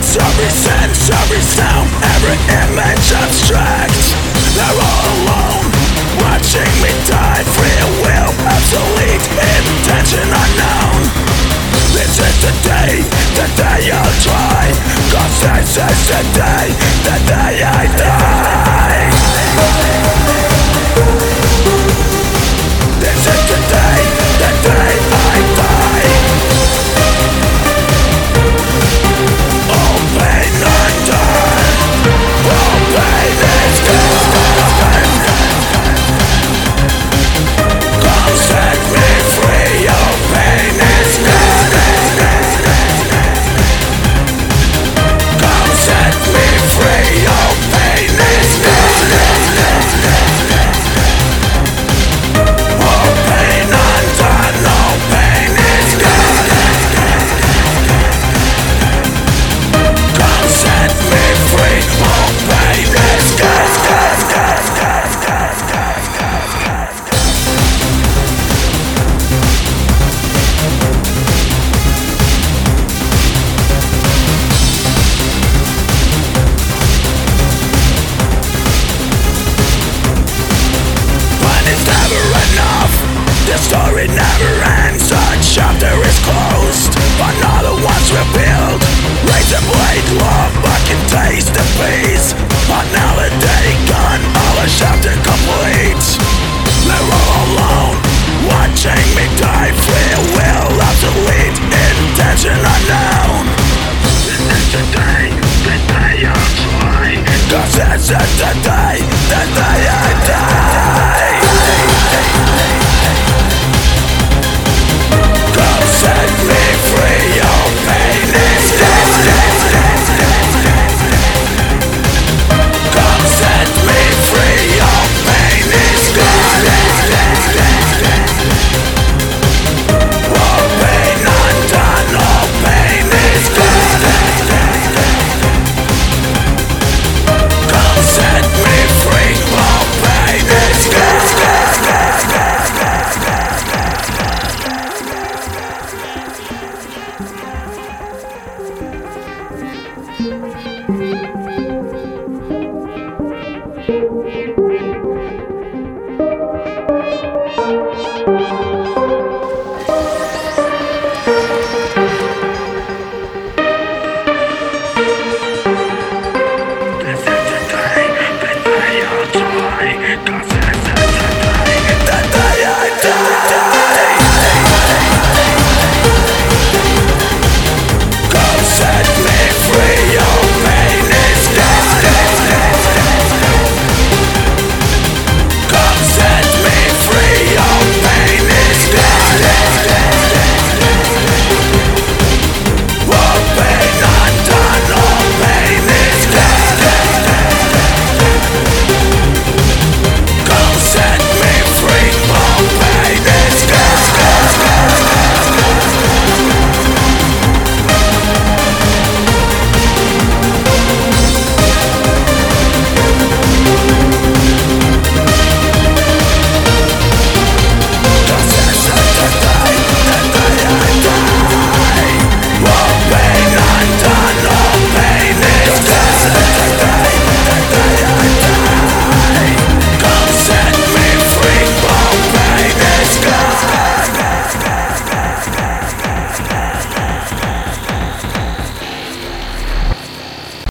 Every sense, every sound, every image abstract. They're all alone, watching me die. Free will, obsolete, intention unknown. This is the day I'll try. 'Cause this is the day I die. This is the day I die. All pain undone, all pain is gone. Come set me free, all pain is gone. Come set me free, all pain is gone. All pain undone, all pain is gone. Come set me free, all pain is gone. When it's never enough, the story never ends. A chapter is closed, another one's revealed. Razor blade love, I can taste the peace. Another gone, all a chapter complete. They're all alone, watching me die. Free will, obsolete, intention unknown. This is the day I'll try. 'Cause this is the day I die. Come set me free, all pain is gone. Come set me free, all pain is gone. All pain undone, all pain is gone. Come set me free, all pain is gone.